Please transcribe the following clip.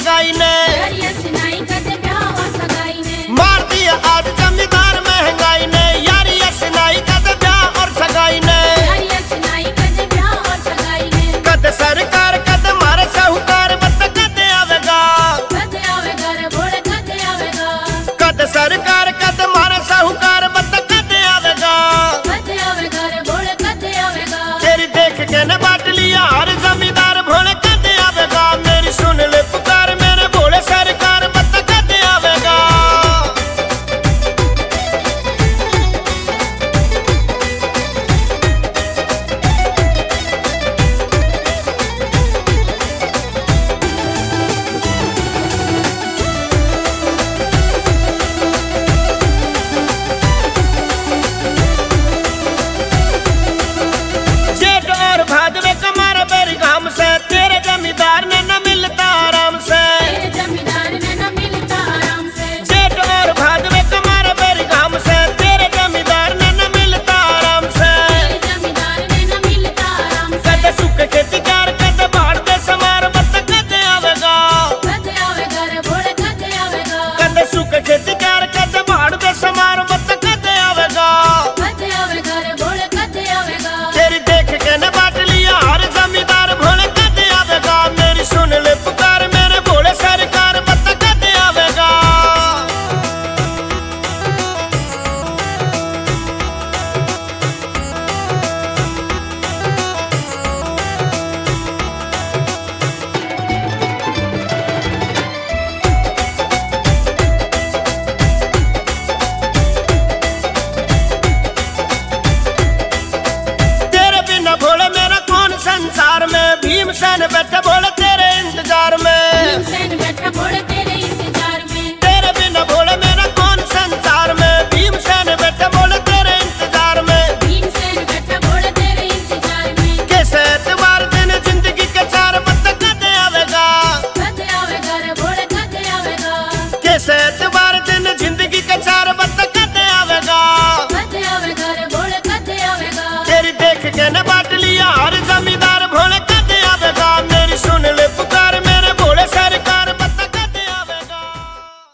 सगाई ने, मार दिया आज जमींदार महंगाई ने, यारी असनाई कद ब्याह और सगाई ने। कद सरकार कद मारे साहूकार बत कद आवेगा, कद सरकार कद मारे साहूकार बत कद आवेगा। तेरी देख के न बाट लिया हर जमींदार भोले कद आवेगा। मेरी सुन ले पुकार मेरे भोले सरकार बत कद आवेगा। जेठ और भादवे कमार बेरी घाम से, तेरे जमींदार ने न मिलता आराम से। जेठ और भादवे कमार बेरी घाम से, तेरे जमींदार ने न मिलता आराम से। कद सुख खेतीकार कद बाढ़ दे समार बत कद आवेगा, कद सुख खेतीकार कद बाढ़ दे समार बत कद आवेगा। तेरी देख के न बाट लिया हर जमींदार भोले कद आवेगा। मेरी सुन ले पुकार मेरे भोले सरकार बत कद आवेगा। तेरे बिना भोले मेरा कौन संसार में, भीमसेन बैठे भोले तेरे इंतजार में।